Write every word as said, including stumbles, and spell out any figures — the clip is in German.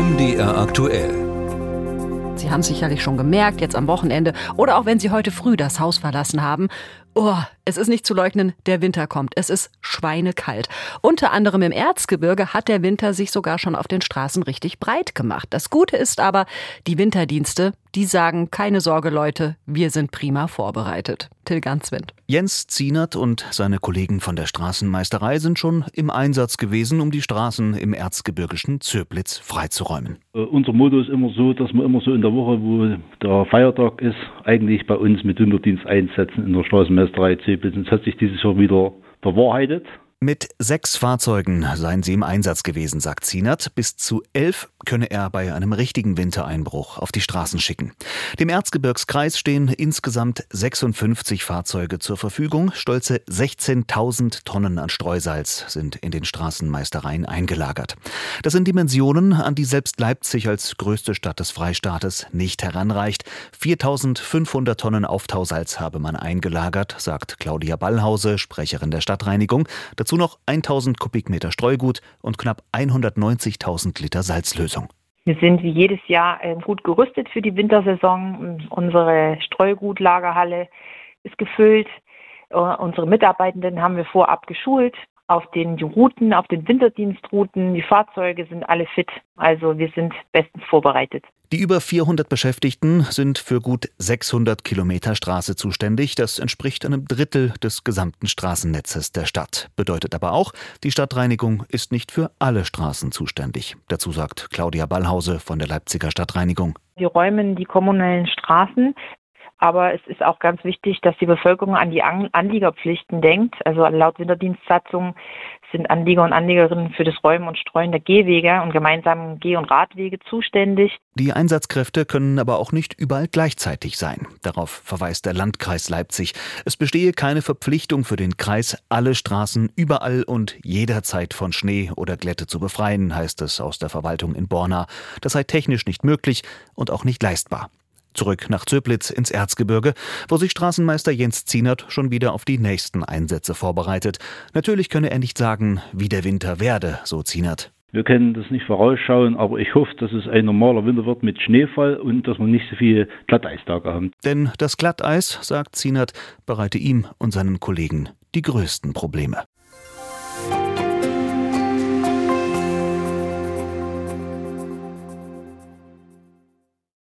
M D R aktuell. Sie haben es sicherlich schon gemerkt, jetzt am Wochenende oder auch wenn Sie heute früh das Haus verlassen haben. Oh, es ist nicht zu leugnen, der Winter kommt. Es ist schweinekalt. Unter anderem im Erzgebirge hat der Winter sich sogar schon auf den Straßen richtig breit gemacht. Das Gute ist aber, die Winterdienste, die sagen, keine Sorge Leute, wir sind prima vorbereitet. Till Ganswind. Jens Zienert und seine Kollegen von der Straßenmeisterei sind schon im Einsatz gewesen, um die Straßen im erzgebirgischen Zöblitz freizuräumen. Uh, unser Motto ist immer so, dass wir immer so in der Woche, wo der Feiertag ist, eigentlich bei uns mit Winterdienst einsetzen in der Straßenmeisterei Zöblitz. Und es hat sich dieses Jahr wieder bewahrheitet. Mit sechs Fahrzeugen seien sie im Einsatz gewesen, sagt Zienert. Bis zu elf könne er bei einem richtigen Wintereinbruch auf die Straßen schicken. Dem Erzgebirgskreis stehen insgesamt sechsundfünfzig Fahrzeuge zur Verfügung. Stolze sechzehntausend Tonnen an Streusalz sind in den Straßenmeistereien eingelagert. Das sind Dimensionen, an die selbst Leipzig als größte Stadt des Freistaates nicht heranreicht. viertausendfünfhundert Tonnen Auftausalz habe man eingelagert, sagt Claudia Ballhause, Sprecherin der Stadtreinigung. Dazu noch tausend Kubikmeter Streugut und knapp hundertneunzigtausend Liter Salzlösung. Wir sind wie jedes Jahr gut gerüstet für die Wintersaison. Unsere Streugutlagerhalle ist gefüllt. Unsere Mitarbeitenden haben wir vorab geschult auf den Routen, auf den Winterdienstrouten. Die Fahrzeuge sind alle fit. Also wir sind bestens vorbereitet. Die über vierhundert Beschäftigten sind für gut sechshundert Kilometer Straße zuständig. Das entspricht einem Drittel des gesamten Straßennetzes der Stadt. Bedeutet aber auch, die Stadtreinigung ist nicht für alle Straßen zuständig. Dazu sagt Claudia Ballhause von der Leipziger Stadtreinigung. Wir räumen die kommunalen Straßen. Aber es ist auch ganz wichtig, dass die Bevölkerung an die Anliegerpflichten denkt. Also laut Winterdienstsatzung sind Anlieger und Anliegerinnen für das Räumen und Streuen der Gehwege und gemeinsamen Geh- und Radwege zuständig. Die Einsatzkräfte können aber auch nicht überall gleichzeitig sein. Darauf verweist der Landkreis Leipzig. Es bestehe keine Verpflichtung für den Kreis, alle Straßen überall und jederzeit von Schnee oder Glätte zu befreien, heißt es aus der Verwaltung in Borna. Das sei technisch nicht möglich und auch nicht leistbar. Zurück nach Zöblitz ins Erzgebirge, wo sich Straßenmeister Jens Zienert schon wieder auf die nächsten Einsätze vorbereitet. Natürlich könne er nicht sagen, wie der Winter werde, so Zienert. Wir können das nicht vorausschauen, aber ich hoffe, dass es ein normaler Winter wird mit Schneefall und dass wir nicht so viele Glatteistage haben. Denn das Glatteis, sagt Zienert, bereite ihm und seinen Kollegen die größten Probleme.